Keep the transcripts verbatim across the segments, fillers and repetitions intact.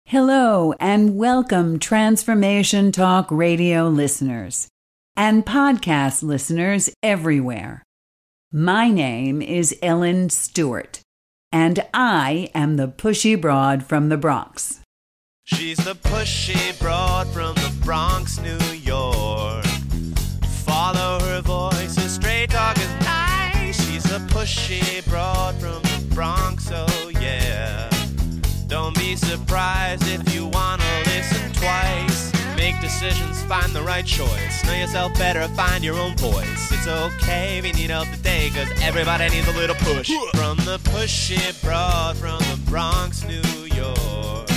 Hello and welcome, Transformation Talk Radio listeners and podcast listeners everywhere. My name is Ellen Stewart, and I am the pushy broad from the Bronx. She's the pushy broad from the Bronx, New York. Follow her voice, a straight talk is nice. She's the pushy broad from the Bronx, oh yeah. Don't be surprised if you wanna listen twice. Make decisions, find the right choice. Know yourself better, find your own voice. It's okay if you need help today, cause everybody needs a little push. From the pushy broad from the Bronx, New York.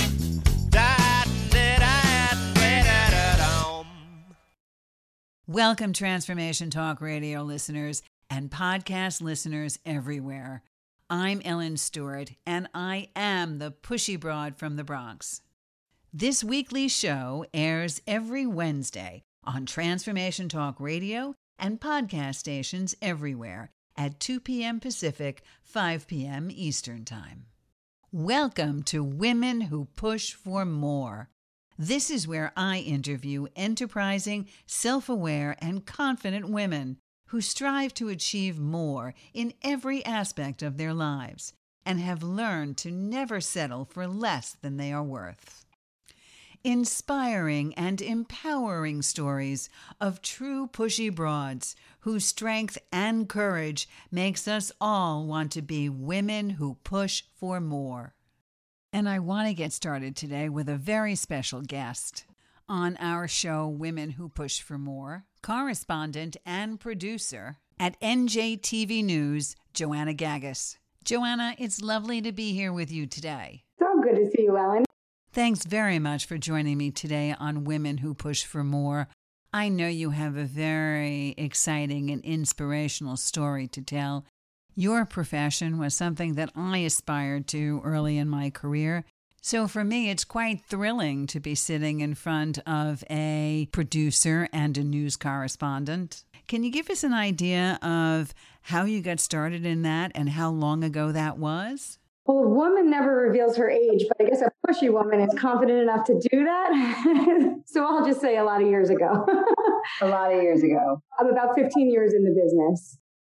Welcome, Transformation Talk Radio listeners and podcast listeners everywhere. I'm Ellen Stewart, and I am the pushy broad from the Bronx. This weekly show airs every Wednesday on Transformation Talk Radio and podcast stations everywhere at two p.m. Pacific, five p.m. Eastern Time. Welcome to Women Who Push for More. This is where I interview enterprising, self-aware, and confident women who strive to achieve more in every aspect of their lives and have learned to never settle for less than they are worth. Inspiring and empowering stories of true pushy broads whose strength and courage makes us all want to be women who push for more. And I want to get started today with a very special guest. On our show, Women Who Push for More, correspondent and producer at N J T V News, Joanna Gagos. Joanna, it's lovely to be here with you today. So good to see you, Ellen. Thanks very much for joining me today on Women Who Push for More. I know you have a very exciting and inspirational story to tell. Your profession was something that I aspired to early in my career. So for me, it's quite thrilling to be sitting in front of a producer and a news correspondent. Can you give us an idea of how you got started in that and how long ago that was? Well, a woman never reveals her age, but I guess a pushy woman is confident enough to do that. So I'll just say a lot of years ago. A lot of years ago. I'm about fifteen years in the business.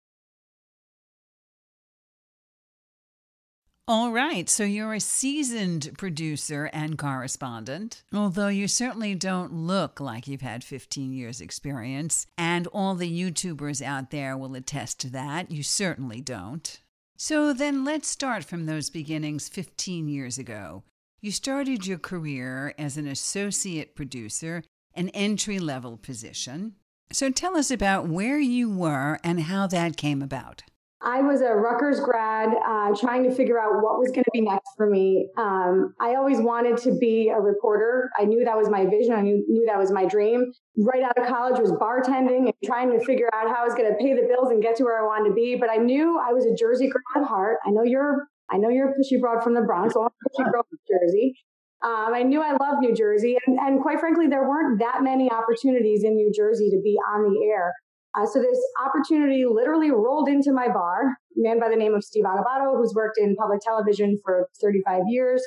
All right, so you're a seasoned producer and correspondent, although you certainly don't look like you've had fifteen years experience, and all the YouTubers out there will attest to that. You certainly don't. So then let's start from those beginnings fifteen years ago. You started your career as an associate producer, an entry-level position. So tell us about where you were and how that came about. I was a Rutgers grad, uh, trying to figure out what was going to be next for me. Um, I always wanted to be a reporter. I knew that was my vision. I knew, knew that was my dream. Right out of college was bartending and trying to figure out how I was going to pay the bills and get to where I wanted to be. But I knew I was a Jersey girl at heart. I know you're, I know you're a pushy broad from the Bronx, so I'm a pushy girl from Jersey. Um, I knew I loved New Jersey, and, and quite frankly, there weren't that many opportunities in New Jersey to be on the air. Uh, so this opportunity literally rolled into my bar, a man by the name of Steve Agabato, who's worked in public television for thirty-five years.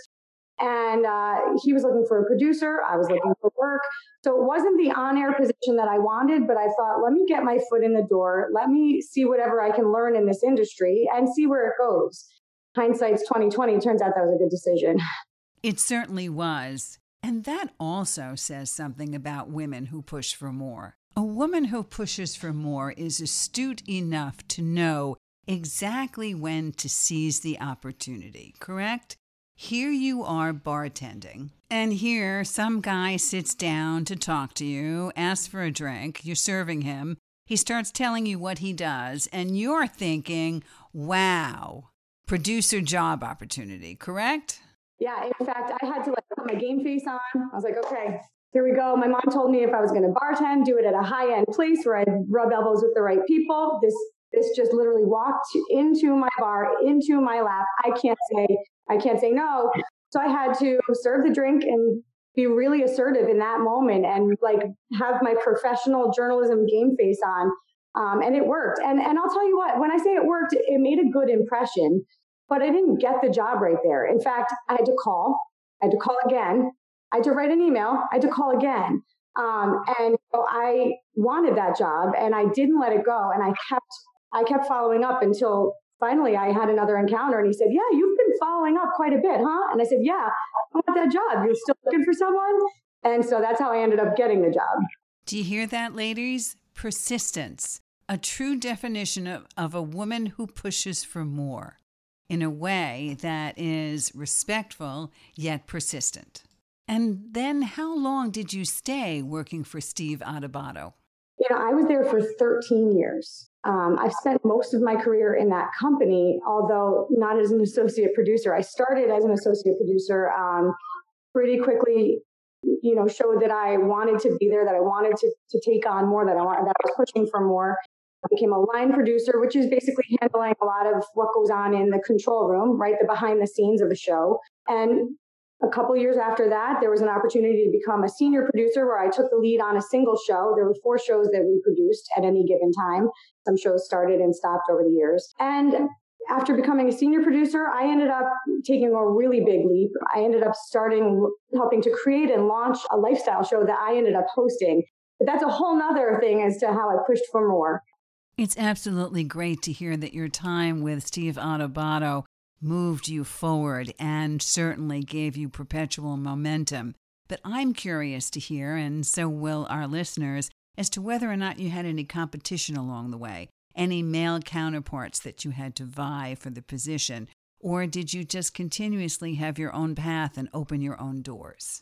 And uh, he was looking for a producer. I was looking for work. So it wasn't the on-air position that I wanted, but I thought, let me get my foot in the door. Let me see whatever I can learn in this industry and see where it goes. Hindsight's twenty twenty. Turns out that was a good decision. It certainly was. And that also says something about women who push for more. A woman who pushes for more is astute enough to know exactly when to seize the opportunity, correct? Here you are bartending, and here some guy sits down to talk to you, asks for a drink, you're serving him, he starts telling you what he does, and you're thinking, wow, producer job opportunity, correct? Yeah, in fact, I had to like put my game face on. I was like, okay, here we go. My mom told me if I was going to bartend, do it at a high-end place where I'd rub elbows with the right people. This this just literally walked into my bar, into my lap. I can't say I can't say no. So I had to serve the drink and be really assertive in that moment and like have my professional journalism game face on. Um, and it worked. And and I'll tell you what, when I say it worked, it made a good impression, but I didn't get the job right there. In fact, I had to call. I had to call again. I had to write an email. I had to call again. Um, and so I wanted that job and I didn't let it go. And I kept, I kept following up until finally I had another encounter and he said, yeah, you've been following up quite a bit, huh? And I said, yeah, I want that job. You're still looking for someone? And so that's how I ended up getting the job. Do you hear that, ladies? Persistence, a true definition of, of a woman who pushes for more in a way that is respectful yet persistent. And then how long did you stay working for Steve Adubato? You know, I was there for thirteen years. Um, I've spent most of my career in that company, although not as an associate producer. I started as an associate producer, um, pretty quickly, you know, showed that I wanted to be there, that I wanted to, to take on more, that I wanted, that I was pushing for more. I became a line producer, which is basically handling a lot of what goes on in the control room, right? The behind the scenes of the show. And a couple years after that, there was an opportunity to become a senior producer where I took the lead on a single show. There were four shows that we produced at any given time. Some shows started and stopped over the years. And after becoming a senior producer, I ended up taking a really big leap. I ended up starting, helping to create and launch a lifestyle show that I ended up hosting. But that's a whole nother thing as to how I pushed for more. It's absolutely great to hear that your time with Steve Adubato moved you forward and certainly gave you perpetual momentum. But I'm curious to hear, and so will our listeners, as to whether or not you had any competition along the way, any male counterparts that you had to vie for the position, or did you just continuously have your own path and open your own doors?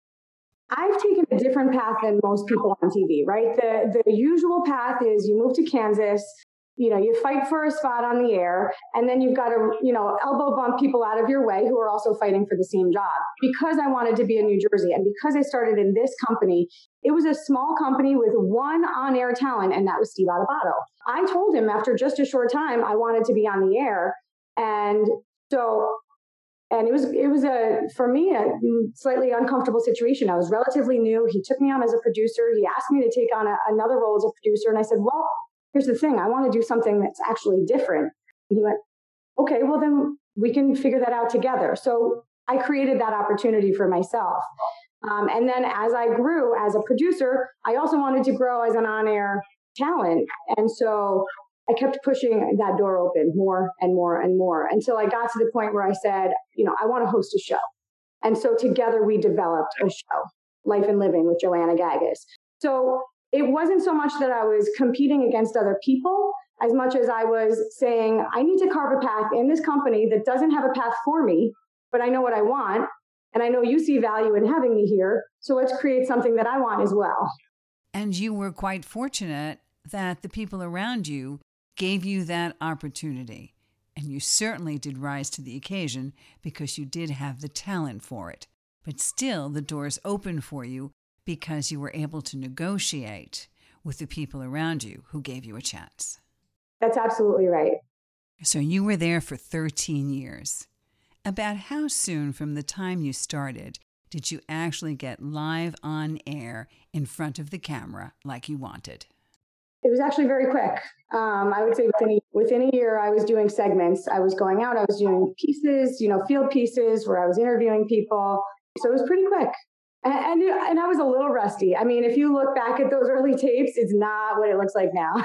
I've taken a different path than most people on T V, right? The the usual path is you move to Kansas, you know, you fight for a spot on the air, and then you've got to, you know, elbow bump people out of your way who are also fighting for the same job. Because I wanted to be in New Jersey and because I started in this company, it was a small company with one on-air talent, and that was Steve Adubato. I told him after just a short time, I wanted to be on the air. And so, and it was, it was a, for me, a slightly uncomfortable situation. I was relatively new. He took me on as a producer. He asked me to take on a, another role as a producer. And I said, well, here's the thing. I want to do something that's actually different. And he went, okay, well then we can figure that out together. So I created that opportunity for myself. Um, and then as I grew as a producer, I also wanted to grow as an on-air talent. And so I kept pushing that door open more and more and more until I got to the point where I said, you know, I want to host a show. And so together we developed a show, Life and Living with Joanna Gagas. So it wasn't so much that I was competing against other people as much as I was saying, I need to carve a path in this company that doesn't have a path for me, but I know what I want. And I know you see value in having me here. So let's create something that I want as well. And you were quite fortunate that the people around you gave you that opportunity. And you certainly did rise to the occasion because you did have the talent for it. But still, the doors open for you because you were able to negotiate with the people around you who gave you a chance. That's absolutely right. So you were there for thirteen years. About how soon from the time you started did you actually get live on air in front of the camera like you wanted? It was actually very quick. Um, I would say within a, within a year, I was doing segments. I was going out, I was doing pieces, you know, field pieces where I was interviewing people. So it was pretty quick. And, and, and I was a little rusty. I mean, if you look back at those early tapes, it's not what it looks like now.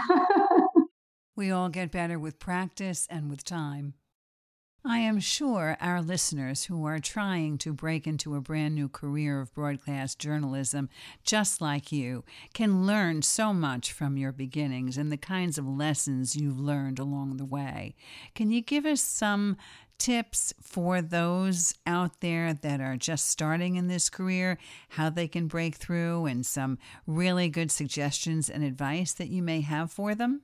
We all get better with practice and with time. I am sure our listeners who are trying to break into a brand new career of broadcast journalism, just like you, can learn so much from your beginnings and the kinds of lessons you've learned along the way. Can you give us some tips for those out there that are just starting in this career, how they can break through, and some really good suggestions and advice that you may have for them?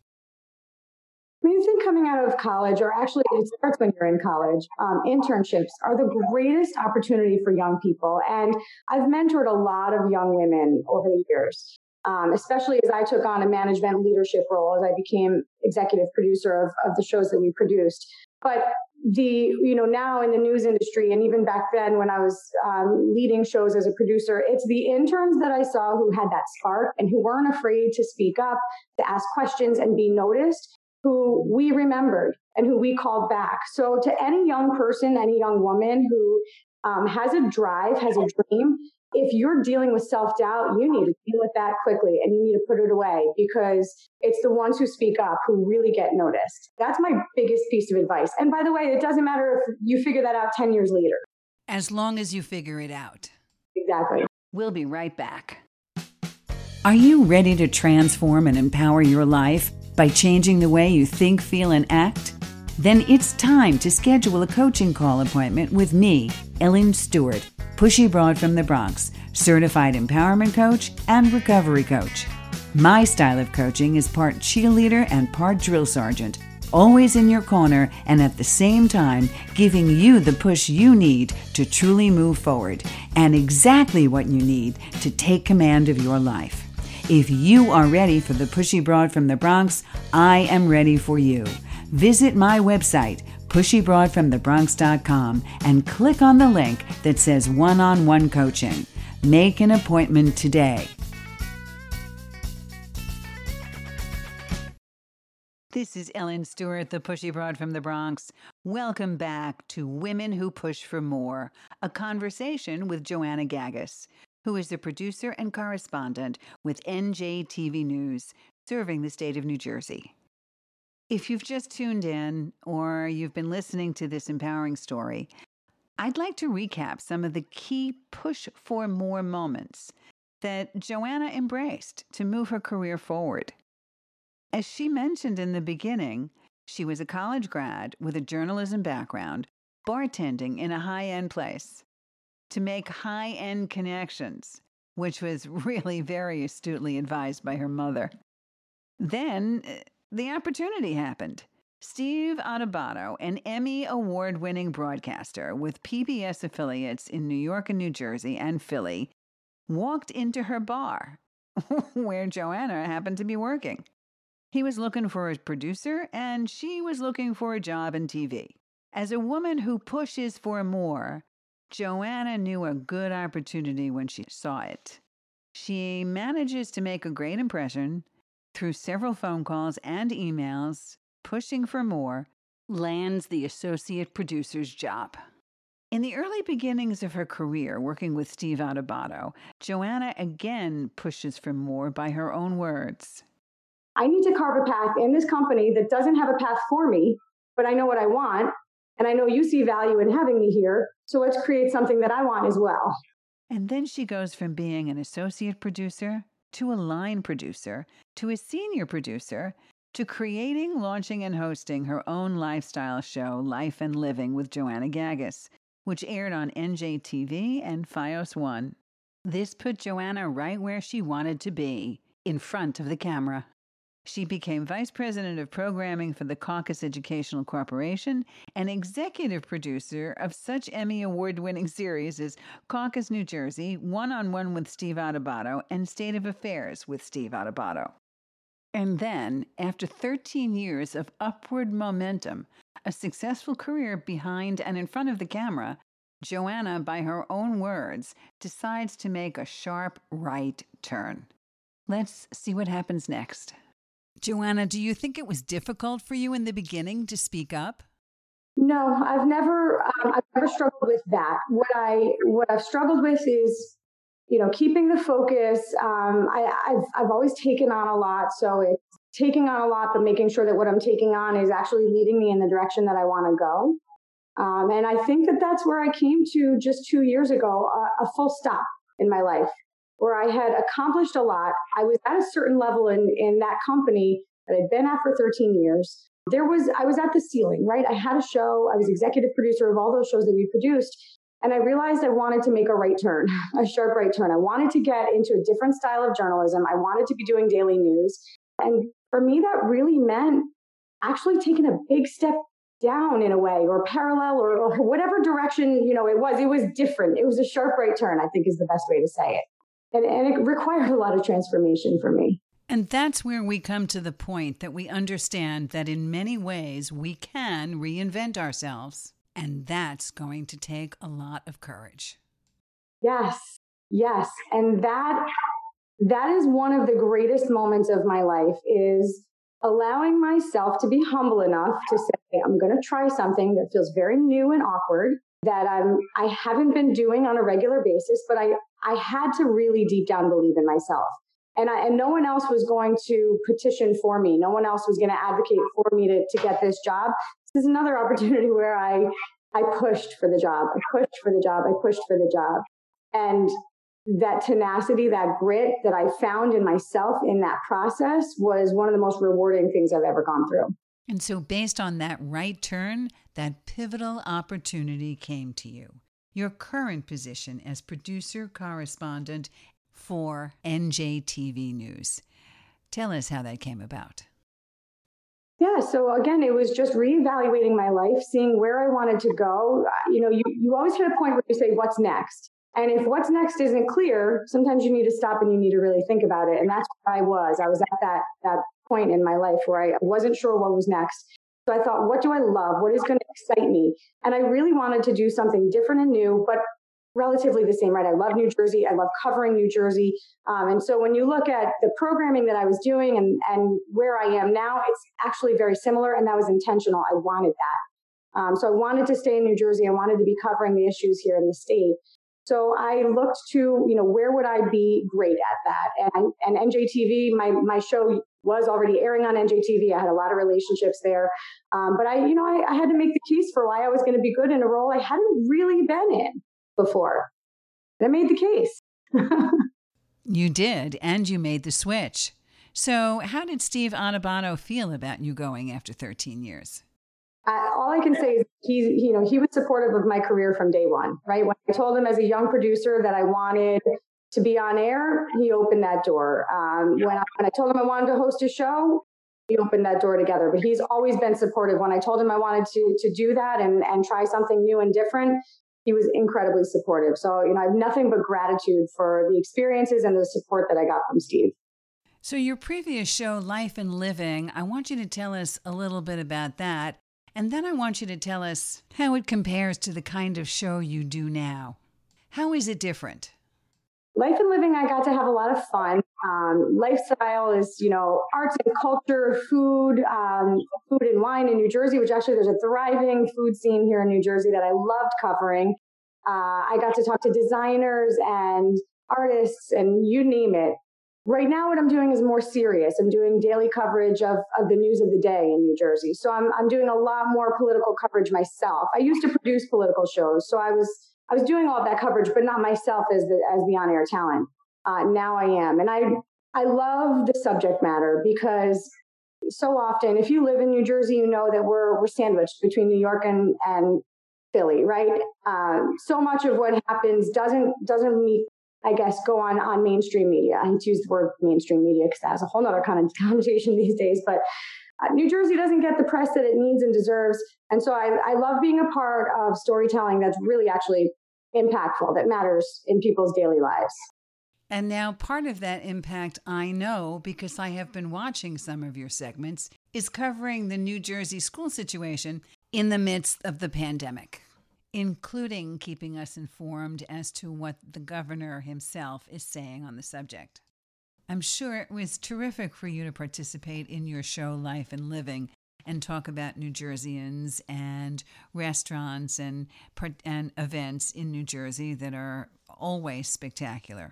I mean, I think coming out of college, or actually it starts when you're in college, um, internships are the greatest opportunity for young people. And I've mentored a lot of young women over the years, um, especially as I took on a management leadership role, as I became executive producer of, of the shows that we produced. But the, you know, now in the news industry, and even back then when I was um, leading shows as a producer, it's the interns that I saw who had that spark and who weren't afraid to speak up, to ask questions and be noticed, who we remembered and who we called back. So to any young person, any young woman who um, has a drive, has a dream, if you're dealing with self-doubt, you need to deal with that quickly and you need to put it away, because it's the ones who speak up who really get noticed. That's my biggest piece of advice. And by the way, it doesn't matter if you figure that out ten years later. As long as you figure it out. Exactly. We'll be right back. Are you ready to transform and empower your life by changing the way you think, feel, and act? Then it's time to schedule a coaching call appointment with me, Ellen Stewart, Pushy Broad from the Bronx, certified empowerment coach and recovery coach. My style of coaching is part cheerleader and part drill sergeant, always in your corner and at the same time giving you the push you need to truly move forward and exactly what you need to take command of your life. If you are ready for the Pushy Broad from the Bronx, I am ready for you. Visit my website, pushy broad from the bronx dot com, and click on the link that says one-on-one coaching. Make an appointment today. This is Ellen Stewart, the Pushy Broad from the Bronx. Welcome back to Women Who Push for More, a conversation with Joanna Gagis, who is the producer and correspondent with N J T V News, serving the state of New Jersey. If you've just tuned in or you've been listening to this empowering story, I'd like to recap some of the key push for more moments that Joanna embraced to move her career forward. As she mentioned in the beginning, she was a college grad with a journalism background, bartending in a high-end place to make high-end connections, which was really very astutely advised by her mother. Then the opportunity happened. Steve Adubato, an Emmy award-winning broadcaster with P B S affiliates in New York and New Jersey and Philly, walked into her bar, where Joanna happened to be working. He was looking for a producer, and she was looking for a job in T V. As a woman who pushes for more, Joanna knew a good opportunity when she saw it. She manages to make a great impression through several phone calls and emails, pushing for more, lands the associate producer's job. In the early beginnings of her career working with Steve Adubato, Joanna again pushes for more by her own words. I need to carve a path in this company that doesn't have a path for me, but I know what I want, and I know you see value in having me here, so let's create something that I want as well. And then she goes from being an associate producer to a line producer, to a senior producer, to creating, launching, and hosting her own lifestyle show, Life and Living with Joanna Gagis, which aired on N J T V and Fios One. This put Joanna right where she wanted to be, in front of the camera. She became vice president of programming for the Caucus Educational Corporation and executive producer of such Emmy award-winning series as Caucus New Jersey, One-on-One with Steve Adubato, and State of Affairs with Steve Adubato. And then, after thirteen years of upward momentum, a successful career behind and in front of the camera, Joanna, by her own words, decides to make a sharp right turn. Let's see what happens next. Joanna, do you think it was difficult for you in the beginning to speak up? No, I've never, um, I've never struggled with that. What I, what I've struggled with is, you know, keeping the focus. Um, I, I've, I've always taken on a lot, so it's taking on a lot, but making sure that what I'm taking on is actually leading me in the direction that I want to go. Um, and I think that that's where I came to just two years ago, a, a full stop in my life, where I had accomplished a lot. I was at a certain level in, in that company that I'd been at for thirteen years. There was, I was at the ceiling, right? I had a show. I was executive producer of all those shows that we produced. And I realized I wanted to make a right turn, a sharp right turn. I wanted to get into a different style of journalism. I wanted to be doing daily news. And for me, that really meant actually taking a big step down in a way, or parallel, or, or whatever direction, you know, it was. It was different. It was a sharp right turn, I think is the best way to say it. And, and it required a lot of transformation for me. And that's where we come to the point that we understand that in many ways we can reinvent ourselves. And that's going to take a lot of courage. Yes, yes. And that that is one of the greatest moments of my life, is allowing myself to be humble enough to say, I'm going to try something that feels very new and awkward, that I'm, I haven't been doing on a regular basis, but I, I had to really deep down believe in myself. And I, and no one else was going to petition for me. No one else was going to advocate for me to, to get this job. This is another opportunity where I, I pushed for the job. I pushed for the job. I pushed for the job. And that tenacity, that grit that I found in myself in that process was one of the most rewarding things I've ever gone through. And so based on that right turn, that pivotal opportunity came to you. Your current position as producer correspondent for N J T V News. Tell us how that came about. Yeah, so again, it was just reevaluating my life, seeing where I wanted to go. You know, you, you always hit a point where you say, what's next? And if what's next isn't clear, sometimes you need to stop and you need to really think about it. And that's where I was. I was at that that point in my life where I wasn't sure what was next. So I thought, what do I love? What is going to excite me? And I really wanted to do something different and new, but relatively the same, right? I love New Jersey. I love covering New Jersey. Um, and so when you look at the programming that I was doing and, and where I am now, it's actually very similar. And that was intentional. I wanted that. Um, so I wanted to stay in New Jersey. I wanted to be covering the issues here in the state. So I looked to, you know, where would I be great at that? And, and N J T V, my, my show was already airing on N J T V. I had a lot of relationships there. Um, but I, you know, I, I had to make the case for why I was going to be good in a role I hadn't really been in before. I made the case. You did, and you made the switch. So how did Steve Adubanno feel about you going after thirteen years? Uh, all I can say is he's, you know, he was supportive of my career from day one, right? When I told him as a young producer that I wanted to be on air, he opened that door. Um, when, I, when I told him I wanted to host a show, he opened that door together. But he's always been supportive. When I told him I wanted to to do that and, and try something new and different, he was incredibly supportive. So, you know, I have nothing but gratitude for the experiences and the support that I got from Steve. So your previous show, Life and Living, I want you to tell us a little bit about that. And then I want you to tell us how it compares to the kind of show you do now. How is it different? Life and Living, I got to have a lot of fun. Um, lifestyle is, you know, arts and culture, food, um, food and wine in New Jersey, which actually there's a thriving food scene here in New Jersey that I loved covering. Uh, I got to talk to designers and artists and you name it. Right now, what I'm doing is more serious. I'm doing daily coverage of, of the news of the day in New Jersey. So I'm I'm doing a lot more political coverage myself. I used to produce political shows, so I was I was doing all of that coverage, but not myself as the as the on-air talent. Uh, now I am, and I I love the subject matter because so often, if you live in New Jersey, you know that we're we're sandwiched between New York and and Philly, right? Um, so much of what happens doesn't doesn't meet. I guess, go on, on mainstream media. I hate to use the word mainstream media because that has a whole other kind of connotation these days, but uh, New Jersey doesn't get the press that it needs and deserves. And so I, I love being a part of storytelling that's really actually impactful, that matters in people's daily lives. And now part of that impact, I know, because I have been watching some of your segments, is covering the New Jersey school situation in the midst of the pandemic, including keeping us informed as to what the governor himself is saying on the subject. I'm sure it was terrific for you to participate in your show, Life and Living, and talk about New Jerseyans and restaurants and, and events in New Jersey that are always spectacular.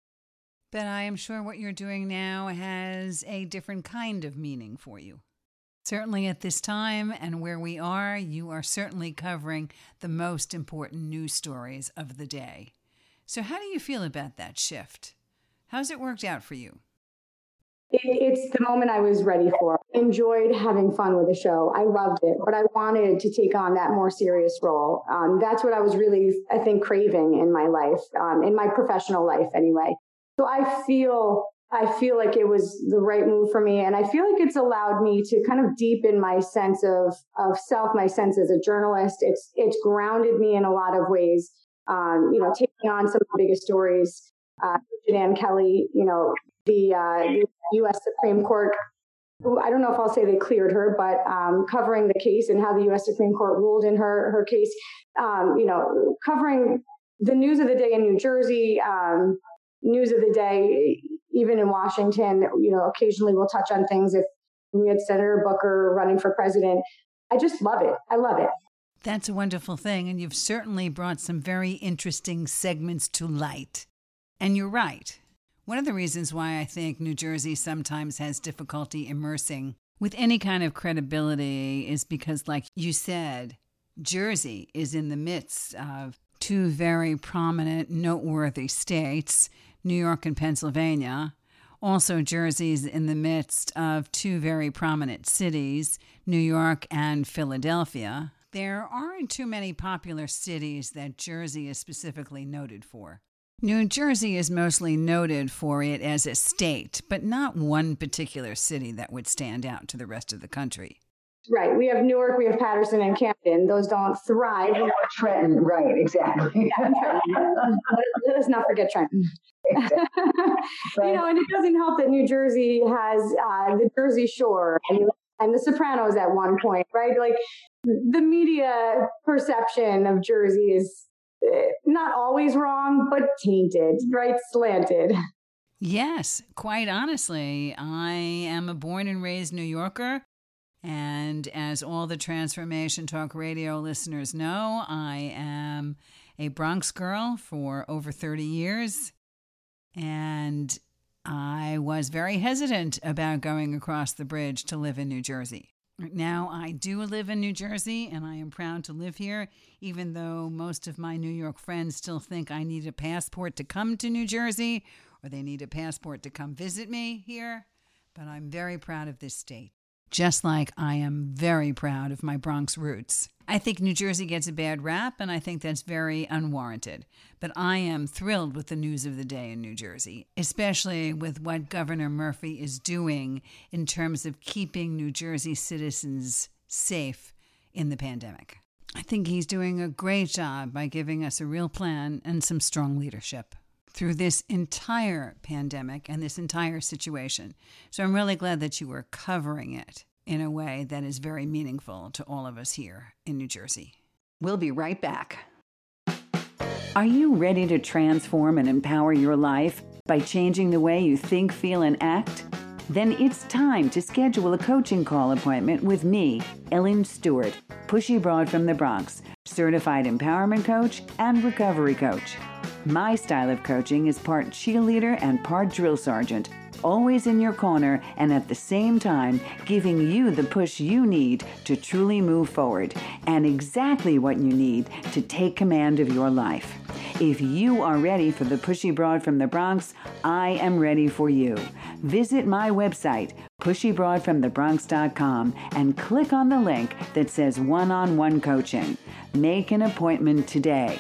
But I am sure what you're doing now has a different kind of meaning for you. Certainly at this time and where we are, you are certainly covering the most important news stories of the day. So how do you feel about that shift? How's it worked out for you? It, it's the moment I was ready for. I enjoyed having fun with the show. I loved it, but I wanted to take on that more serious role. Um, that's what I was really, I think, craving in my life, um, in my professional life anyway. So I feel I feel like it was the right move for me. And I feel like it's allowed me to kind of deepen my sense of, of self, my sense as a journalist. It's, it's grounded me in a lot of ways. Um, you know, taking on some of the biggest stories, uh, Jan Kelly, you know, the, uh, the U S Supreme Court, I don't know if I'll say they cleared her, but, um, covering the case and how the U S Supreme Court ruled in her, her case, um, you know, covering the news of the day in New Jersey, um, news of the day, even in Washington, you know, occasionally we'll touch on things if we had Senator Booker running for president. I just love it. I love it. That's a wonderful thing, and you've certainly brought some very interesting segments to light. And you're right. One of the reasons why I think New Jersey sometimes has difficulty immersing with any kind of credibility is because, like you said, Jersey is in the midst of two very prominent, noteworthy states, New York and Pennsylvania. Also, Jersey's in the midst of two very prominent cities, New York and Philadelphia. There aren't too many popular cities that Jersey is specifically noted for. New Jersey is mostly noted for it as a state, but not one particular city that would stand out to the rest of the country. Right. We have Newark, we have Patterson and Camden. Those don't thrive. Trenton, right, exactly. Let us not forget Trenton. Exactly. Right. You know, and it doesn't help that New Jersey has uh, the Jersey Shore and, and the Sopranos at one point, right? Like the media perception of Jersey is not always wrong, but tainted, right? Slanted. Yes, quite honestly, I am a born and raised New Yorker. And as all the Transformation Talk Radio listeners know, I am a Bronx girl for over thirty years. And I was very hesitant about going across the bridge to live in New Jersey. Now I do live in New Jersey, and I am proud to live here, even though most of my New York friends still think I need a passport to come to New Jersey, or they need a passport to come visit me here. But I'm very proud of this state, just like I am very proud of my Bronx roots. I think New Jersey gets a bad rap, and I think that's very unwarranted. But I am thrilled with the news of the day in New Jersey, especially with what Governor Murphy is doing in terms of keeping New Jersey citizens safe in the pandemic. I think he's doing a great job by giving us a real plan and some strong leadership through this entire pandemic and this entire situation. So I'm really glad that you are covering it in a way that is very meaningful to all of us here in New Jersey. We'll be right back. Are you ready to transform and empower your life by changing the way you think, feel, and act? Then it's time to schedule a coaching call appointment with me, Ellen Stewart, Pushy Broad from the Bronx, certified empowerment coach and recovery coach. My style of coaching is part cheerleader and part drill sergeant, always in your corner and at the same time giving you the push you need to truly move forward and exactly what you need to take command of your life. If you are ready for the Pushy Broad from the Bronx, I am ready for you. Visit my website, pushy broad from the bronx dot com, and click on the link that says one-on-one coaching. Make an appointment today.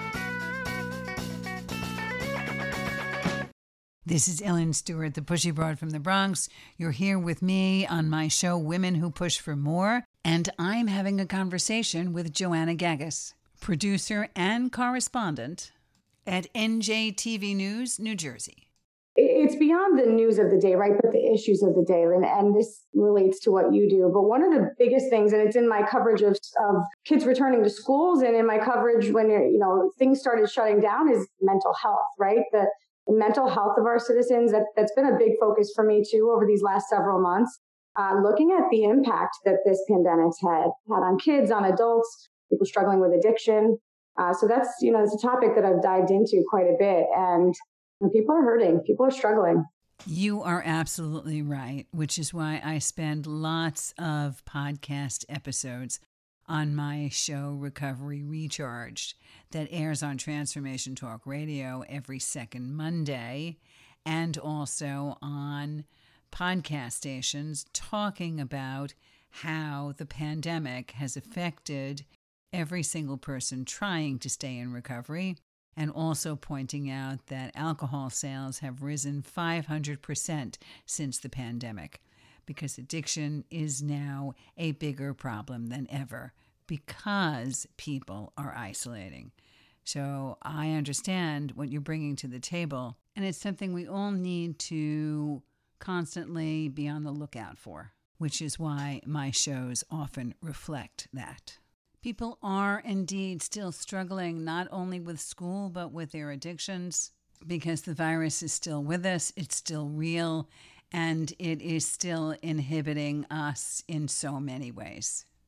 This is Ellen Stewart, the Pushy Broad from the Bronx. You're here with me on my show, Women Who Push for More, and I'm having a conversation with Joanna Gagos, producer and correspondent at N J T V News, New Jersey. It's beyond the news of the day, right? But the issues of the day. And, and this relates to what you do. But one of the biggest things, and it's in my coverage of, of kids returning to schools and in my coverage when, you know, things started shutting down, is mental health, right? The, the mental health of our citizens. That, that's been a big focus for me too over these last several months. Uh, looking at the impact that this pandemic's had, had on kids, on adults, people struggling with addiction. Uh, so that's, you know, it's a topic that I've dived into quite a bit. And And people are hurting. People are struggling. You are absolutely right, which is why I spend lots of podcast episodes on my show, Recovery Recharged, that airs on Transformation Talk Radio every second Monday, and also on podcast stations talking about how the pandemic has affected every single person trying to stay in recovery, and also pointing out that alcohol sales have risen five hundred percent since the pandemic, because addiction is now a bigger problem than ever because people are isolating. So I understand what you're bringing to the table, and it's something we all need to constantly be on the lookout for, which is why my shows often reflect that. People are indeed still struggling not only with school, but with their addictions, because the virus is still with us, it's still real, and it is still inhibiting us in so many ways.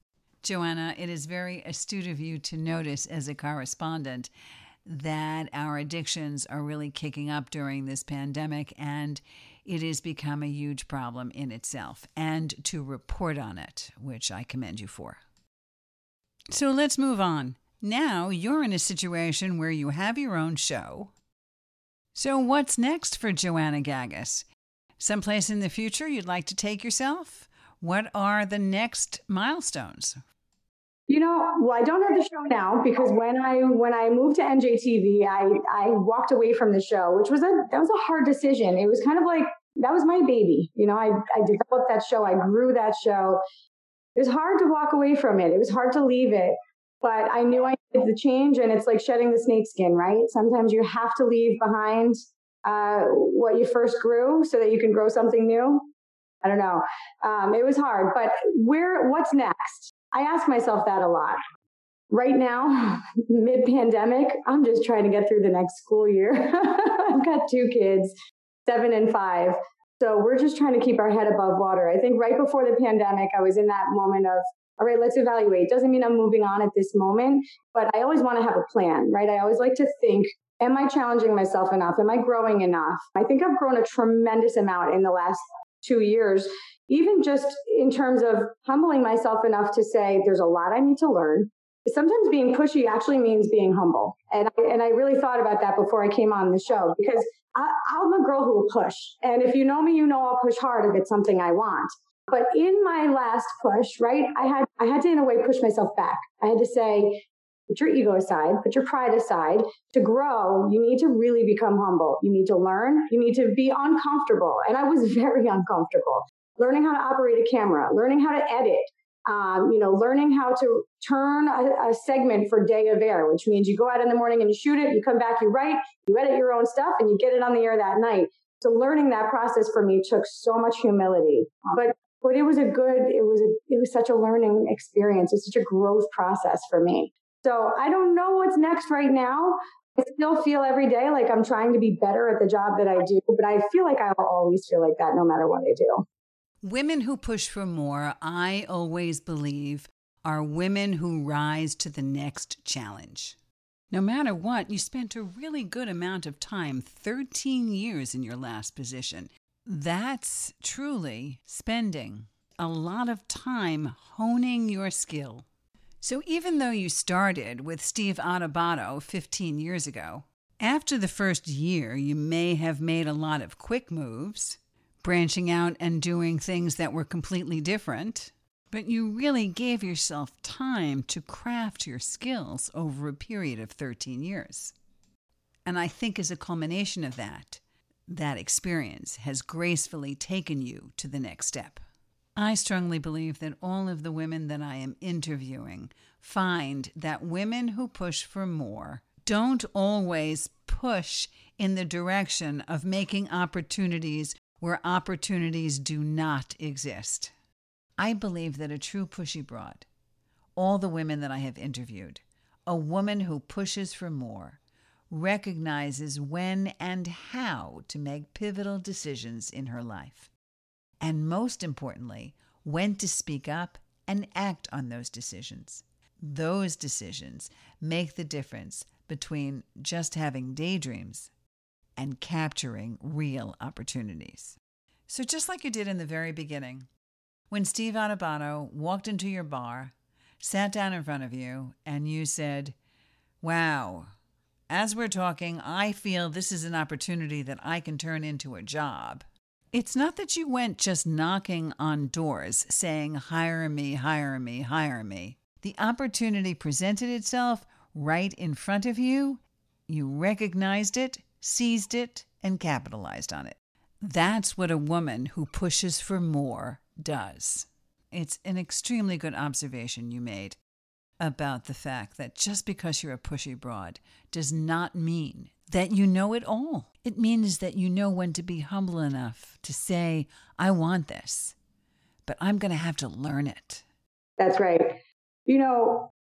Joanna, it is very astute of you to notice as a correspondent that our addictions are really kicking up during this pandemic, and it has become a huge problem in itself, and to report on it, which I commend you for. So let's move on. Now you're in a situation where you have your own show. So what's next for Joanna Gagis? Someplace in the future you'd like to take yourself? What are the next milestones? You know, well, I don't have the show now because when I when I moved to N J T V, I I walked away from the show, which was a that was a hard decision. It was kind of like that was my baby. You know, I I developed that show, I grew that show. It was hard to walk away from it. It was hard to leave it, but I knew I needed the change, and it's like shedding the snake skin, right? Sometimes you have to leave behind uh, what you first grew so that you can grow something new. I don't know. Um, it was hard, but where? What's next? I ask myself that a lot. Right now, mid-pandemic, I'm just trying to get through the next school year. I've got two kids, seven and five. So we're just trying to keep our head above water. I think right before the pandemic, I was in that moment of, all right, let's evaluate. Doesn't mean I'm moving on at this moment, but I always want to have a plan, right? I always like to think, am I challenging myself enough? Am I growing enough? I think I've grown a tremendous amount in the last two years, even just in terms of humbling myself enough to say there's a lot I need to learn. Sometimes being pushy actually means being humble. And I, and I really thought about that before I came on the show, because I, I'm a girl who will push. And if you know me, you know I'll push hard if it's something I want. But in my last push, right, I had I had to, in a way, push myself back. I had to say, put your ego aside, put your pride aside. To grow, you need to really become humble. You need to learn. You need to be uncomfortable. And I was very uncomfortable. Learning how to operate a camera, learning how to edit, um, you know, learning how to turn a, a segment for day of air, which means you go out in the morning and you shoot it, you come back, you write, you edit your own stuff, and you get it on the air that night. So learning that process for me took so much humility. But but it was a good, it was a, it was such a learning experience. It's such a growth process for me. So I don't know what's next right now. I still feel every day like I'm trying to be better at the job that I do, but I feel like I'll always feel like that no matter what I do. Women who push for more, I always believe, are women who rise to the next challenge. No matter what, you spent a really good amount of time, thirteen years in your last position. That's truly spending a lot of time honing your skill. So even though you started with Steve Adubato fifteen years ago, after the first year, you may have made a lot of quick moves, branching out and doing things that were completely different, but you really gave yourself time to craft your skills over a period of thirteen years. And I think as a culmination of that, that experience has gracefully taken you to the next step. I strongly believe that all of the women that I am interviewing find that women who push for more don't always push in the direction of making opportunities where opportunities do not exist. I believe that a true pushy broad, all the women that I have interviewed, a woman who pushes for more, recognizes when and how to make pivotal decisions in her life. And most importantly, when to speak up and act on those decisions. Those decisions make the difference between just having daydreams and capturing real opportunities. So just like you did in the very beginning, when Steve Adubato walked into your bar, sat down in front of you, and you said, wow, as we're talking, I feel this is an opportunity that I can turn into a job. It's not that you went just knocking on doors saying, hire me, hire me, hire me. The opportunity presented itself right in front of you. You recognized it, seized it, and capitalized on it. That's what a woman who pushes for more does. It's an extremely good observation you made about the fact that just because you're a pushy broad does not mean that you know it all. It means that you know when to be humble enough to say, I want this, but I'm going to have to learn it. That's right. You know,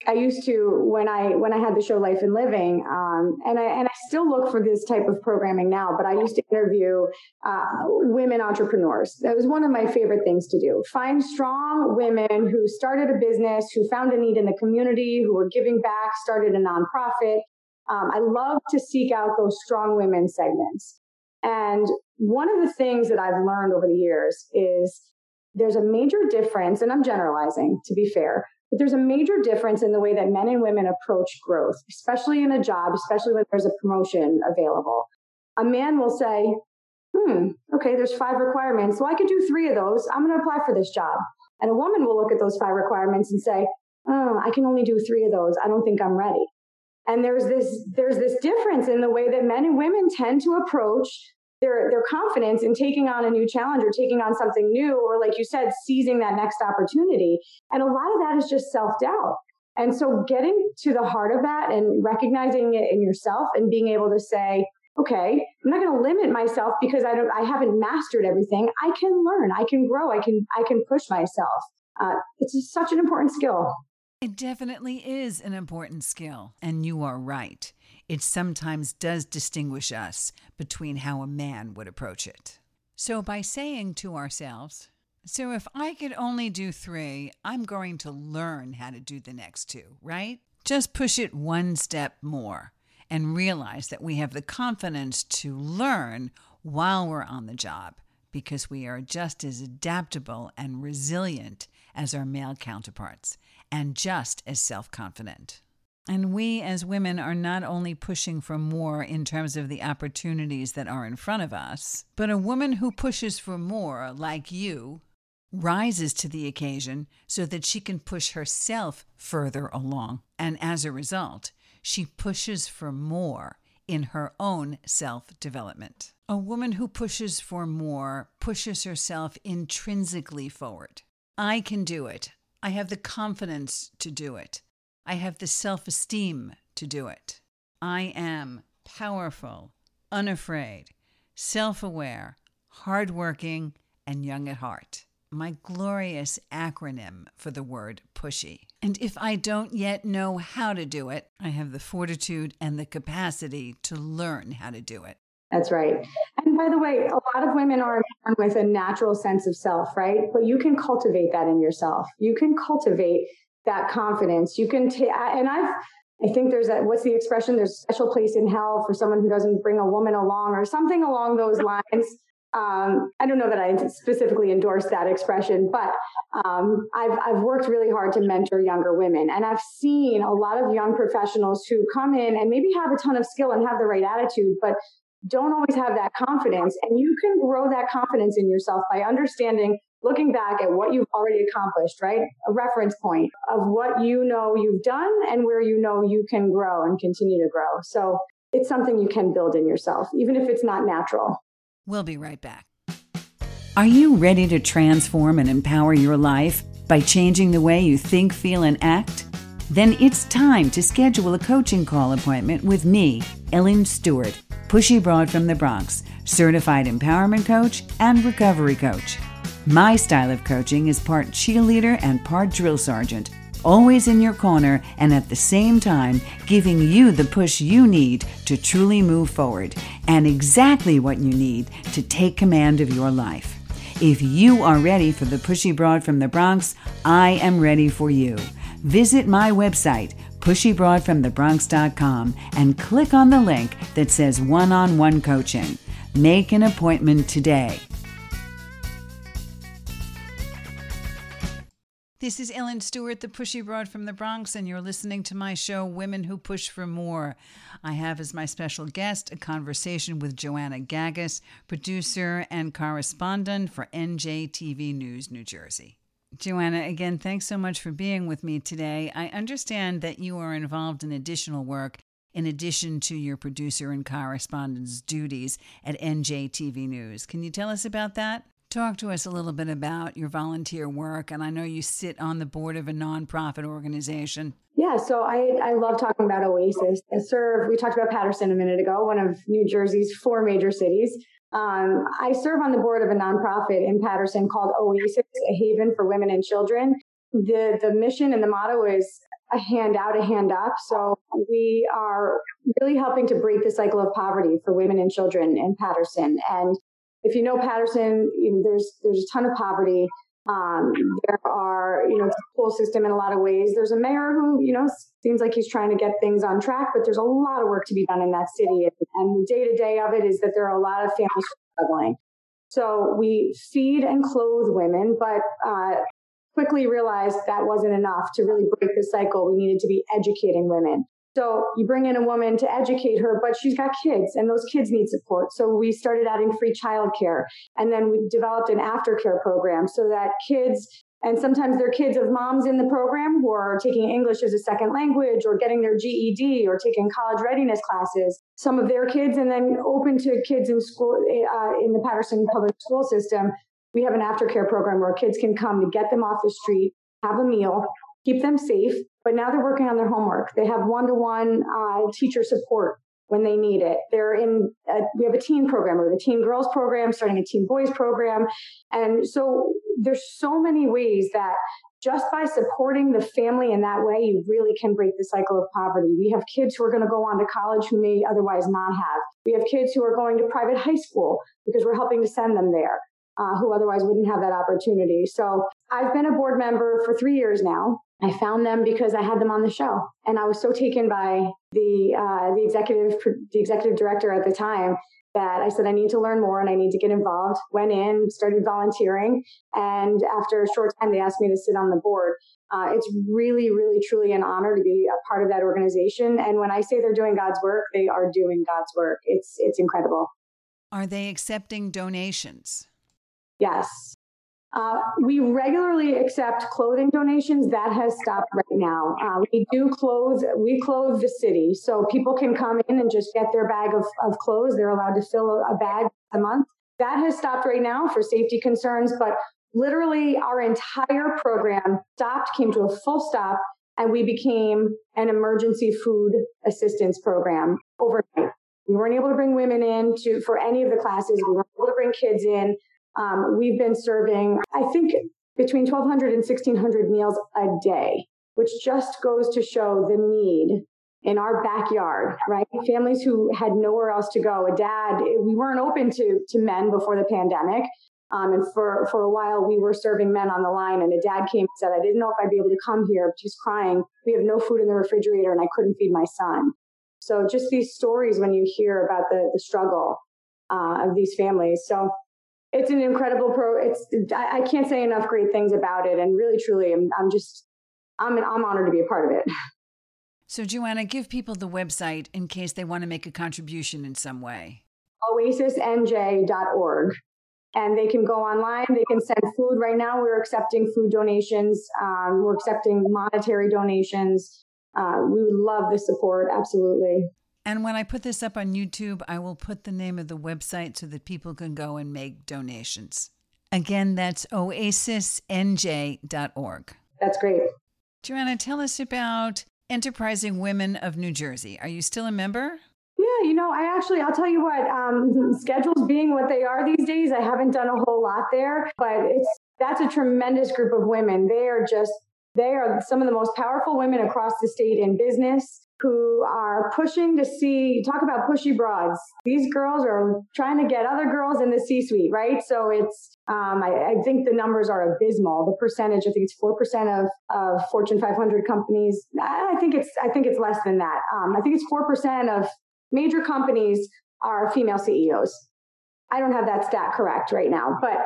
I used to when I when I had the show Life and Living, um, and I and I still look for this type of programming now. But I used to interview uh, women entrepreneurs. That was one of my favorite things to do. Find strong women who started a business, who found a need in the community, who were giving back, started a nonprofit. Um, I love to seek out those strong women segments. And one of the things that I've learned over the years is there's a major difference, and I'm generalizing to be fair, but there's a major difference in the way that men and women approach growth, especially in a job, especially when there's a promotion available. A man will say, hmm, okay, there's five requirements. So I could do three of those. I'm going to apply for this job. And a woman will look at those five requirements and say, oh, I can only do three of those. I don't think I'm ready. And there's this, there's this difference in the way that men and women tend to approach their, their confidence in taking on a new challenge or taking on something new, or like you said, seizing that next opportunity. And a lot of that is just self-doubt. And so getting to the heart of that and recognizing it in yourself and being able to say, okay, I'm not going to limit myself because I don't, I haven't mastered everything. I can learn, I can grow, I can, I can push myself. Uh, it's just such an important skill. It definitely is an important skill, and you are right. It sometimes does distinguish us between how a man would approach it. So by saying to ourselves, so if I could only do three, I'm going to learn how to do the next two, right? Just push it one step more and realize that we have the confidence to learn while we're on the job, because we are just as adaptable and resilient as our male counterparts, and just as self-confident. And we as women are not only pushing for more in terms of the opportunities that are in front of us, but a woman who pushes for more, like you, rises to the occasion so that she can push herself further along. And as a result, she pushes for more in her own self-development. A woman who pushes for more pushes herself intrinsically forward. I can do it. I have the confidence to do it. I have the self-esteem to do it. I am powerful, unafraid, self-aware, hardworking, and young at heart. My glorious acronym for the word pushy. And if I don't yet know how to do it, I have the fortitude and the capacity to learn how to do it. That's right. And by the way, a lot of women are born with a natural sense of self, right? But you can cultivate that in yourself. You can cultivate that confidence. You can take, and I've, I think there's a, what's the expression? There's a special place in hell for someone who doesn't bring a woman along, or something along those lines. Um, I don't know that I specifically endorse that expression, but um, I've, I've worked really hard to mentor younger women. And I've seen a lot of young professionals who come in and maybe have a ton of skill and have the right attitude, but don't always have that confidence. And you can grow that confidence in yourself by understanding, looking back at what you've already accomplished, right? A reference point of what you know you've done and where you know you can grow and continue to grow. So it's something you can build in yourself, even if it's not natural. We'll be right back. Are you ready to transform and empower your life by changing the way you think, feel, and act? Then it's time to schedule a coaching call appointment with me, Ellen Stewart, Pushy Broad from the Bronx, certified empowerment coach and recovery coach. My style of coaching is part cheerleader and part drill sergeant, always in your corner and at the same time giving you the push you need to truly move forward and exactly what you need to take command of your life. If you are ready for the Pushy Broad from the Bronx, I am ready for you. Visit my website, pushy broad from the bronx dot com, and click on the link that says one-on-one coaching. Make an appointment today. This is Ellen Stewart, the Pushy Broad from the Bronx, and you're listening to my show, Women Who Push for More. I have as my special guest a conversation with Joanna Gagos, producer and correspondent for N J T V News, New Jersey. Joanna, again, thanks so much for being with me today. I understand that you are involved in additional work in addition to your producer and correspondent's duties at N J T V News. Can you tell us about that? Talk to us a little bit about your volunteer work, and I know you sit on the board of a nonprofit organization. Yeah, so I, I love talking about Oasis. I serve, we talked about Paterson a minute ago, one of New Jersey's four major cities. Um, I serve on the board of a nonprofit in Paterson called Oasis, a haven for women and children. The, the mission and the motto is a hand out, a hand up. So we are really helping to break the cycle of poverty for women and children in Paterson. And if you know Paterson, you know, there's there's a ton of poverty. Um, there are, you know, it's a school system in a lot of ways. There's a mayor who, you know, seems like he's trying to get things on track, but there's a lot of work to be done in that city. And the day to day of it is that there are a lot of families struggling. So we feed and clothe women, but uh, quickly realized that wasn't enough to really break the cycle. We needed to be educating women. So you bring in a woman to educate her, but she's got kids and those kids need support. So we started adding free childcare, and then we developed an aftercare program so that kids, and sometimes they're kids of moms in the program who are taking English as a second language or getting their G E D or taking college readiness classes, some of their kids, and then open to kids in school, uh, in the Paterson public school system. We have an aftercare program where kids can come to get them off the street, have a meal, keep them safe, but now they're working on their homework. They have one-to-one uh, teacher support when they need it. They're in, a, we have a teen program. We have a teen girls program, starting a teen boys program. And so there's so many ways that just by supporting the family in that way, you really can break the cycle of poverty. We have kids who are going to go on to college who may otherwise not have. We have kids who are going to private high school because we're helping to send them there. Uh, who otherwise wouldn't have that opportunity. So I've been a board member for three years now. I found them because I had them on the show, and I was so taken by the uh, the executive the executive director at the time that I said I need to learn more and I need to get involved. Went in, started volunteering, and after a short time, they asked me to sit on the board. Uh, it's really, really, truly an honor to be a part of that organization. And when I say they're doing God's work, they are doing God's work. It's it's incredible. Are they accepting donations? Yes. Uh, we regularly accept clothing donations. That has stopped right now. Uh, we do clothe, we clothe the city. So people can come in and just get their bag of, of clothes. They're allowed to fill a bag a month. That has stopped right now for safety concerns, but literally our entire program stopped, came to a full stop, and we became an emergency food assistance program overnight. We weren't able to bring women in to, for any of the classes. We weren't able to bring kids in. Um, we've been serving, I think, between twelve hundred and sixteen hundred meals a day, which just goes to show the need in our backyard, right? Families who had nowhere else to go. A dad, we weren't open to, to men before the pandemic. Um, and for, for a while, we were serving men on the line. And a dad came and said, I didn't know if I'd be able to come here. He's crying. We have no food in the refrigerator and I couldn't feed my son. So just these stories when you hear about the, the struggle uh, of these families. So it's an incredible pro. It's I, I can't say enough great things about it, and really, truly, I'm, I'm just I'm I'm honored to be a part of it. So, Joanna, give people the website in case they want to make a contribution in some way. oasis n j dot org, and they can go online. They can send food. Right now, we're accepting food donations. Um, we're accepting monetary donations. Uh, we would love the support. Absolutely. And when I put this up on YouTube, I will put the name of the website so that people can go and make donations. Again, that's oasis n j dot org. That's great. Joanna, tell us about Enterprising Women of New Jersey. Are you still a member? Yeah, you know, I actually, I'll tell you what, um, schedules being what they are these days, I haven't done a whole lot there, but it's that's a tremendous group of women. They are just, they are some of the most powerful women across the state in business, who are pushing to see, talk about pushy broads. These girls are trying to get other girls in the C-suite, right? So it's, um, I, I think the numbers are abysmal. The percentage, I think it's four percent of, of Fortune five hundred companies. I think it's, I think it's less than that. Um, I think it's four percent of major companies are female C E Os. I don't have that stat correct right now, but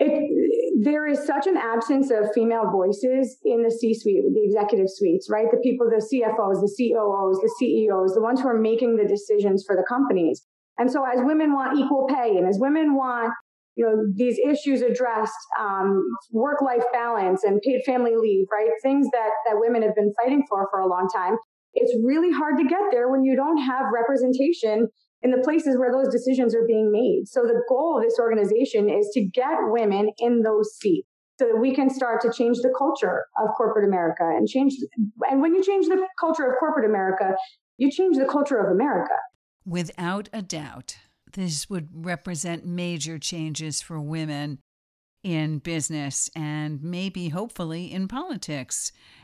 it, there is such an absence of female voices in the C-suite, the executive suites, right? The people, the C F Os, the C O Os, the C E Os, the ones who are making the decisions for the companies. And so as women want equal pay and as women want, you know, these issues addressed, um, work-life balance and paid family leave, right? Things that, that women have been fighting for for a long time. It's really hard to get there when you don't have representation in the places where those decisions are being made. So the goal of this organization is to get women in those seats so that we can start to change the culture of corporate America and change. And when you change the culture of corporate America, you change the culture of America. Without a doubt, this would represent major changes for women in business and maybe, hopefully, in politics.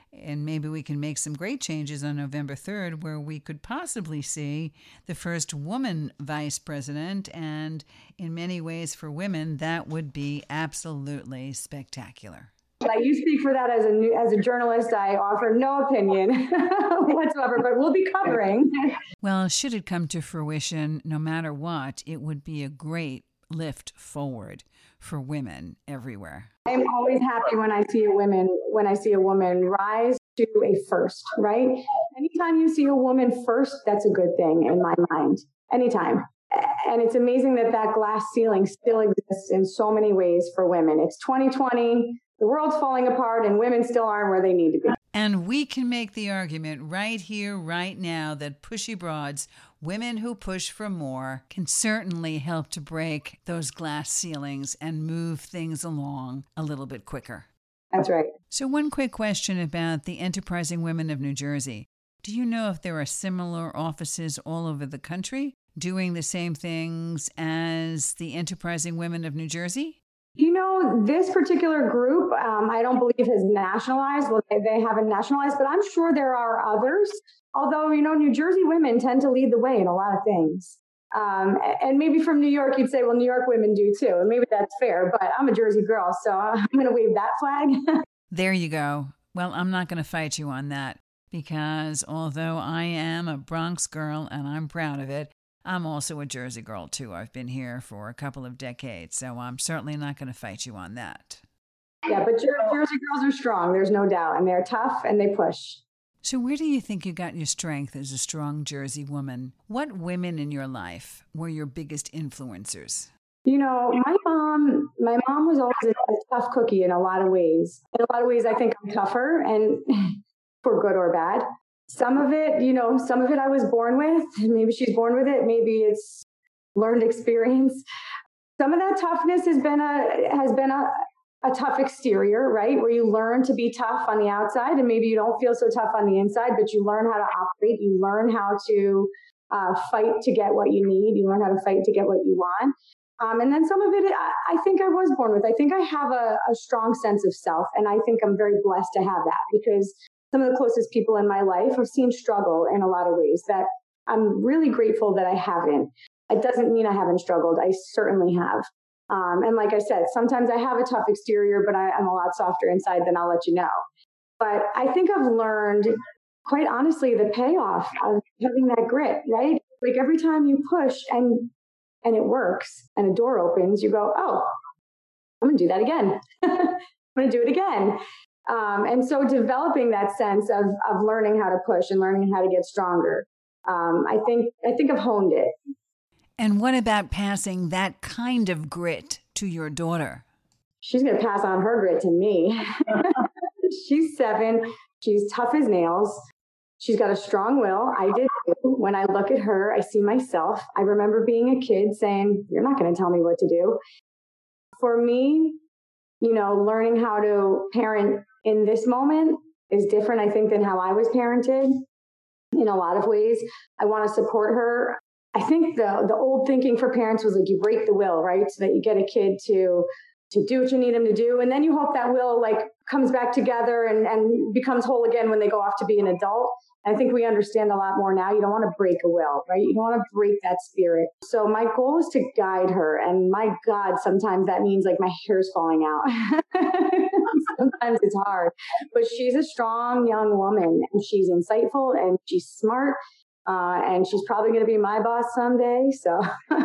And maybe we can make some great changes on November third, where we could possibly see the first woman vice president. And in many ways for women, that would be absolutely spectacular. Like, you speak for that as a new, as a journalist. I offer no opinion whatsoever, but we'll be covering. Well, should it come to fruition, no matter what, it would be a great lift forward for women everywhere. I'm always happy when I see a woman, when I see a woman rise to a first, right? Anytime you see a woman first, that's a good thing in my mind. Anytime. And it's amazing that that glass ceiling still exists in so many ways for women. It's twenty twenty. The world's falling apart and women still aren't where they need to be. And we can make the argument right here, right now, that pushy broads, women who push for more, can certainly help to break those glass ceilings and move things along a little bit quicker. That's right. So one quick question about the Enterprising Women of New Jersey. Do you know if there are similar offices all over the country doing the same things as the Enterprising Women of New Jersey? You know, this particular group, um, I don't believe has nationalized. Well, they, they haven't nationalized, but I'm sure there are others. Although, you know, New Jersey women tend to lead the way in a lot of things. Um, and maybe from New York, you'd say, well, New York women do too. And maybe that's fair, but I'm a Jersey girl, so I'm going to wave that flag. There you go. Well, I'm not going to fight you on that, because although I am a Bronx girl and I'm proud of it, I'm also a Jersey girl, too. I've been here for a couple of decades, so I'm certainly not going to fight you on that. Yeah, but Jer- Jersey girls are strong, there's no doubt, and they're tough and they push. So where do you think you got your strength as a strong Jersey woman? What women in your life were your biggest influencers? You know, my mom, my mom was always a tough cookie in a lot of ways. In a lot of ways, I think I'm tougher, and for good or bad. Some of it, you know, some of it I was born with. Maybe she's born with it. Maybe it's learned experience. Some of that toughness has been a has been a, a tough exterior, right? Where you learn to be tough on the outside, and maybe you don't feel so tough on the inside, but you learn how to operate. You learn how to uh, fight to get what you need. You learn how to fight to get what you want. Um, and then some of it, I, I think I was born with. I think I have a, a strong sense of self, and I think I'm very blessed to have that, because some of the closest people in my life have seen struggle in a lot of ways that I'm really grateful that I haven't. It doesn't mean I haven't struggled. I certainly have. Um, and like I said, sometimes I have a tough exterior, but I, I'm a lot softer inside, then I'll let you know. But I think I've learned, quite honestly, the payoff of having that grit, right? Like every time you push and and it works and a door opens, you go, oh, I'm going to do that again. I'm going to do it again. Um, and so developing that sense of of learning how to push and learning how to get stronger, um, I think I think I've honed it. And what about passing that kind of grit to your daughter? She's going to pass on her grit to me. She's seven. She's tough as nails. She's got a strong will. I did too. When I look at her, I see myself. I remember being a kid saying, "You're not going to tell me what to do." For me, you know, learning how to parent in this moment is different, I think, than how I was parented in a lot of ways. I want to support her. I think the the old thinking for parents was like you break the will, right? So that you get a kid to to do what you need them to do. And then you hope that will like comes back together and, and becomes whole again when they go off to be an adult. I think we understand a lot more now. You don't want to break a will, right? You don't want to break that spirit. So my goal is to guide her. And my God, sometimes that means like my hair's falling out. Sometimes it's hard. But she's a strong young woman, and she's insightful and she's smart. Uh, and she's probably going to be my boss someday. So...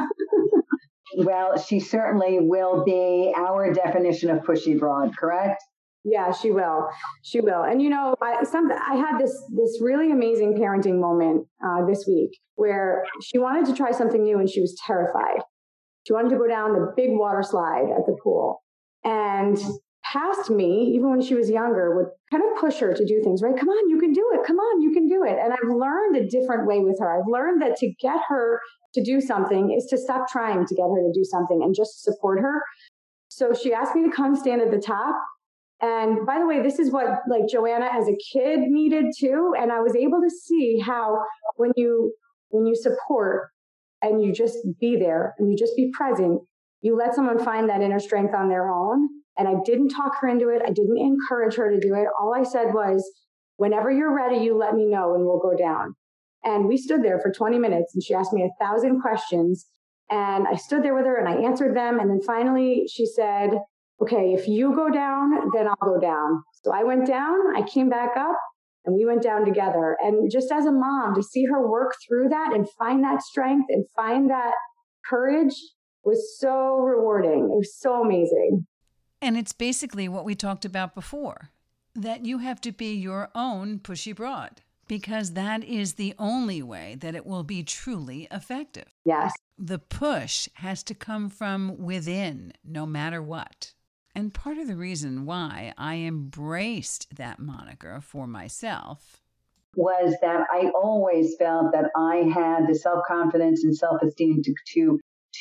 Well, she certainly will be our definition of pushy broad, correct? Yeah, she will. She will. And, you know, I, some, I had this this really amazing parenting moment uh, this week where she wanted to try something new and she was terrified. She wanted to go down the big water slide at the pool. And past me, even when she was younger, would kind of push her to do things, right? Come on, you can do it. Come on, you can do it. And I've learned a different way with her. I've learned that to get her to do something is to stop trying to get her to do something and just support her. So she asked me to come stand at the top. And by the way, this is what like Joanna as a kid needed too. And I was able to see how when you when you support and you just be there and you just be present, you let someone find that inner strength on their own. And I didn't talk her into it. I didn't encourage her to do it. All I said was, Whenever you're ready, you let me know and we'll go down. And we stood there for twenty minutes and she asked me a thousand questions. And I stood there with her and I answered them. And then finally she said, okay, if you go down, then I'll go down. So I went down, I came back up, and we went down together. And just as a mom, to see her work through that and find that strength and find that courage was so rewarding. It was so amazing. And it's basically what we talked about before, that you have to be your own pushy broad, because that is the only way that it will be truly effective. Yes. The push has to come from within, no matter what. And part of the reason why I embraced that moniker for myself was that I always felt that I had the self-confidence and self-esteem to, to,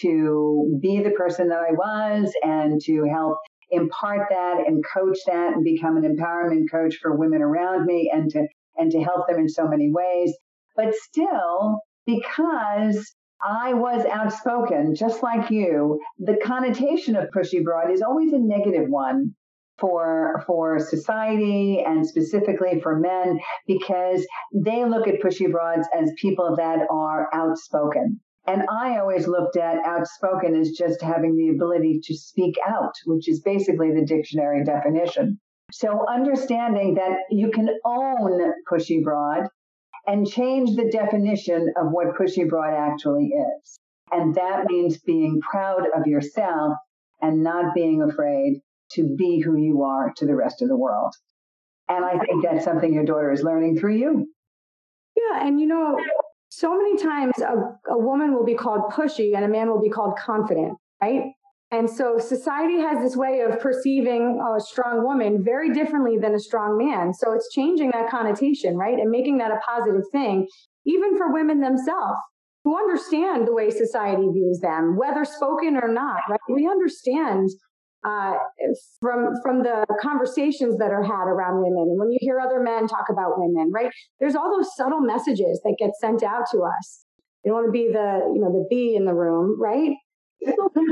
to be the person that I was and to help impart that and coach that and become an empowerment coach for women around me and to, and to help them in so many ways. But still, because I was outspoken, just like you, the connotation of pushy broad is always a negative one for, for society and specifically for men, because they look at pushy broads as people that are outspoken. And I always looked at outspoken as just having the ability to speak out, which is basically the dictionary definition. So understanding that you can own pushy broad and change the definition of what pushy broad actually is. And that means being proud of yourself and not being afraid to be who you are to the rest of the world. And I think that's something your daughter is learning through you. Yeah. And you know, so many times a, a woman will be called pushy and a man will be called confident, right? And so society has this way of perceiving oh, a strong woman very differently than a strong man. So it's changing that connotation, right? And making that a positive thing, even for women themselves who understand the way society views them, whether spoken or not, right? We understand uh, from, from the conversations that are had around women. And when you hear other men talk about women, right? There's all those subtle messages that get sent out to us. You don't want to be the, you know, the bee in the room, right? So be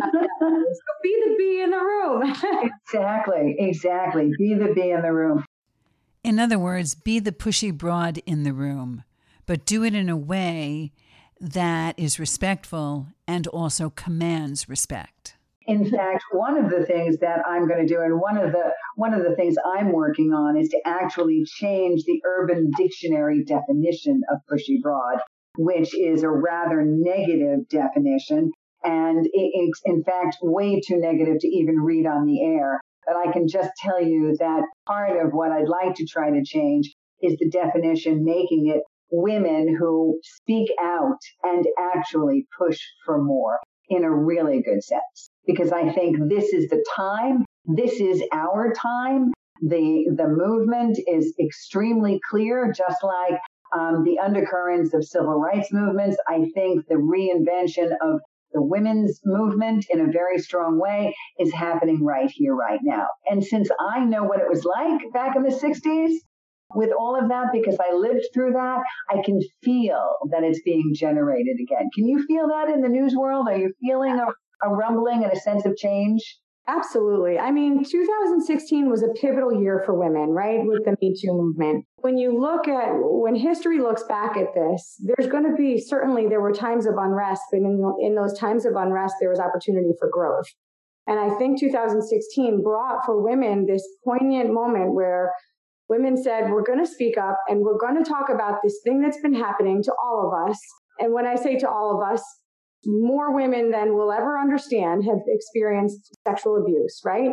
the bee in the room. Exactly, exactly. Be the bee in the room. In other words, be the pushy broad in the room, but do it in a way that is respectful and also commands respect. In fact, one of the things that I'm going to do, and one of the one of the things I'm working on, is to actually change the Urban Dictionary definition of pushy broad, which is a rather negative definition. And it's, in fact, way too negative to even read on the air. But I can just tell you that part of what I'd like to try to change is the definition, making it women who speak out and actually push for more in a really good sense. Because I think this is the time. This is our time. The, the movement is extremely clear, just like um, the undercurrents of civil rights movements. I think the reinvention of the women's movement in a very strong way is happening right here, right now. And since I know what it was like back in the sixties with all of that, because I lived through that, I can feel that it's being generated again. Can you feel that in the news world? Are you feeling a, a rumbling and a sense of change? Absolutely. I mean, two thousand sixteen was a pivotal year for women, right? With the Me Too movement. When you look at, when history looks back at this, there's going to be, certainly there were times of unrest, but in, in those times of unrest, there was opportunity for growth. And I think two thousand sixteen brought for women this poignant moment where women said, we're going to speak up and we're going to talk about this thing that's been happening to all of us. And when I say to all of us, more women than we'll ever understand have experienced sexual abuse, right?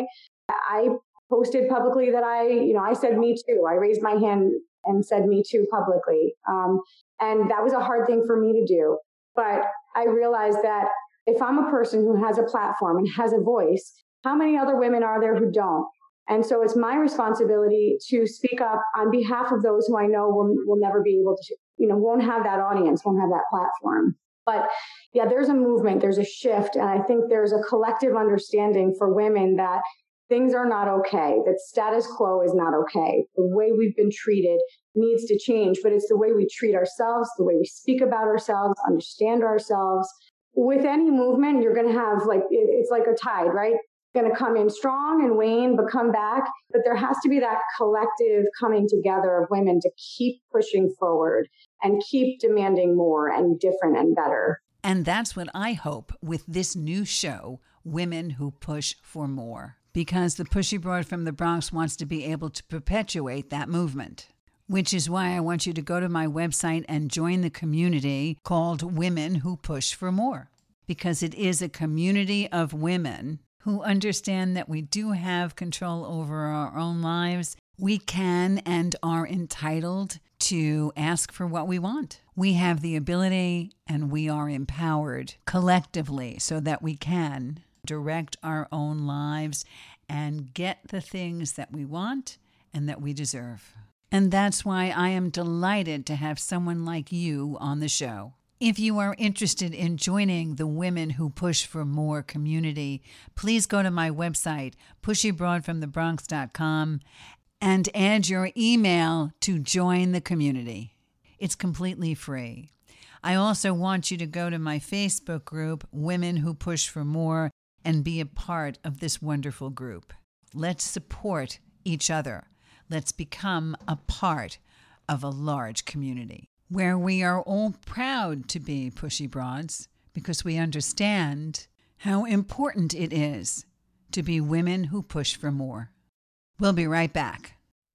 I posted publicly that I, you know, I said me too. I raised my hand and said me too publicly. Um, and that was a hard thing for me to do. But I realized that if I'm a person who has a platform and has a voice, how many other women are there who don't? And so it's my responsibility to speak up on behalf of those who I know will, will never be able to, you know, won't have that audience, won't have that platform. But yeah, there's a movement, there's a shift. And I think there's a collective understanding for women that things are not okay, that status quo is not okay. The way we've been treated needs to change, but it's the way we treat ourselves, the way we speak about ourselves, understand ourselves. With any movement, you're going to have like, it's like a tide, right? going to come in strong and wane, but come back. But there has to be that collective coming together of women to keep pushing forward and keep demanding more and different and better. And that's what I hope with this new show, Women Who Push for More, because the Pushy Broad from the Bronx wants to be able to perpetuate that movement, which is why I want you to go to my website and join the community called Women Who Push for More, because it is a community of women who understand that we do have control over our own lives. We can and are entitled to ask for what we want. We have the ability and we are empowered collectively so that we can direct our own lives and get the things that we want and that we deserve. And that's why I am delighted to have someone like you on the show. If you are interested in joining the Women Who Push for More community, please go to my website, pushy broad from the bronx dot com, and add your email to join the community. It's completely free. I also want you to go to my Facebook group, Women Who Push for More, and be a part of this wonderful group. Let's support each other. Let's become a part of a large community where we are all proud to be pushy broads because we understand how important it is to be women who push for more. We'll be right back.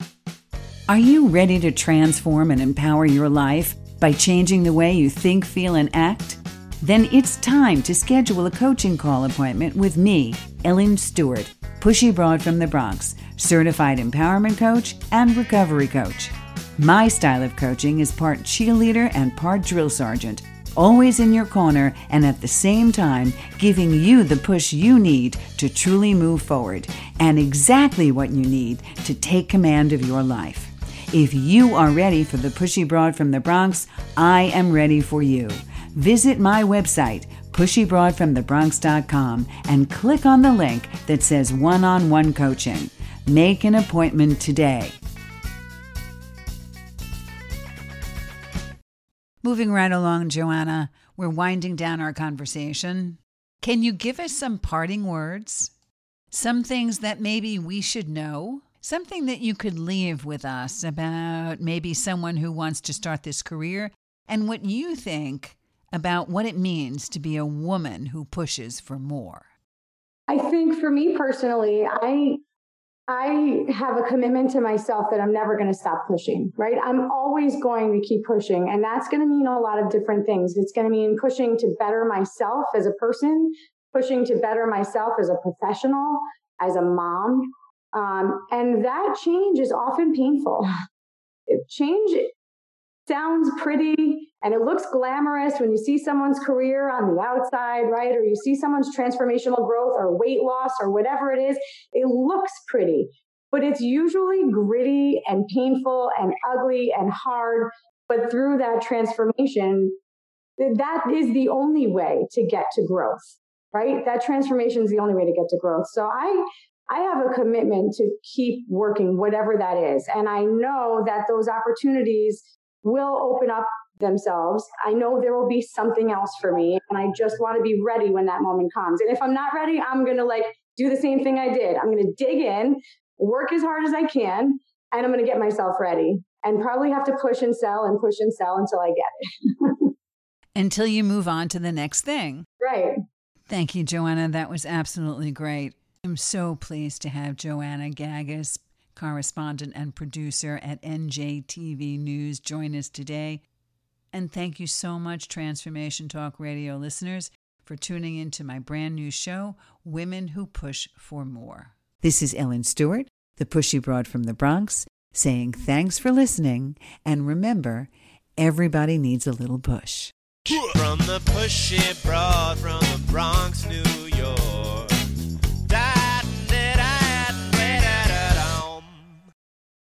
Are you ready to transform and empower your life by changing the way you think, feel, and act? Then it's time to schedule a coaching call appointment with me, Ellen Stewart, Pushy Broad from the Bronx, certified empowerment coach and recovery coach. My style of coaching is part cheerleader and part drill sergeant, always in your corner and at the same time giving you the push you need to truly move forward and exactly what you need to take command of your life. If you are ready for the Pushy Broad from the Bronx, I am ready for you. Visit my website, pushy broad from the bronx dot com, and click on the link that says one-on-one coaching. Make an appointment today. Moving right along, Joanna, we're winding down our conversation. Can you give us some parting words? Some things that maybe we should know? Something that you could leave with us about maybe someone who wants to start this career and what you think about what it means to be a woman who pushes for more. I think for me personally, I I have a commitment to myself that I'm never going to stop pushing, right? I'm always going to keep pushing. And that's going to mean a lot of different things. It's going to mean pushing to better myself as a person, pushing to better myself as a professional, as a mom. Um, and that change is often painful. Change sounds pretty and it looks glamorous when you see someone's career on the outside, right? Or you see someone's transformational growth or weight loss or whatever it is. It looks pretty, but it's usually gritty and painful and ugly and hard. But through that transformation, that is the only way to get to growth, right? That transformation is the only way to get to growth. So I I have a commitment to keep working, whatever that is. And I know that those opportunities will open up themselves. I know there will be something else for me. And I just want to be ready when that moment comes. And if I'm not ready, I'm going to like do the same thing I did. I'm going to dig in, work as hard as I can, and I'm going to get myself ready and probably have to push and sell and push and sell until I get it. Until you move on to the next thing. Right. Thank you, Joanna. That was absolutely great. I'm so pleased to have Joanna Gagas, correspondent and producer at N J T V News, join us today. And thank you so much, Transformation Talk Radio listeners, for tuning into my brand new show, Women Who Push for More. This is Ellen Stewart, the Pushy Broad from the Bronx, saying thanks for listening. And remember, everybody needs a little push. From the Pushy Broad from the Bronx, New York.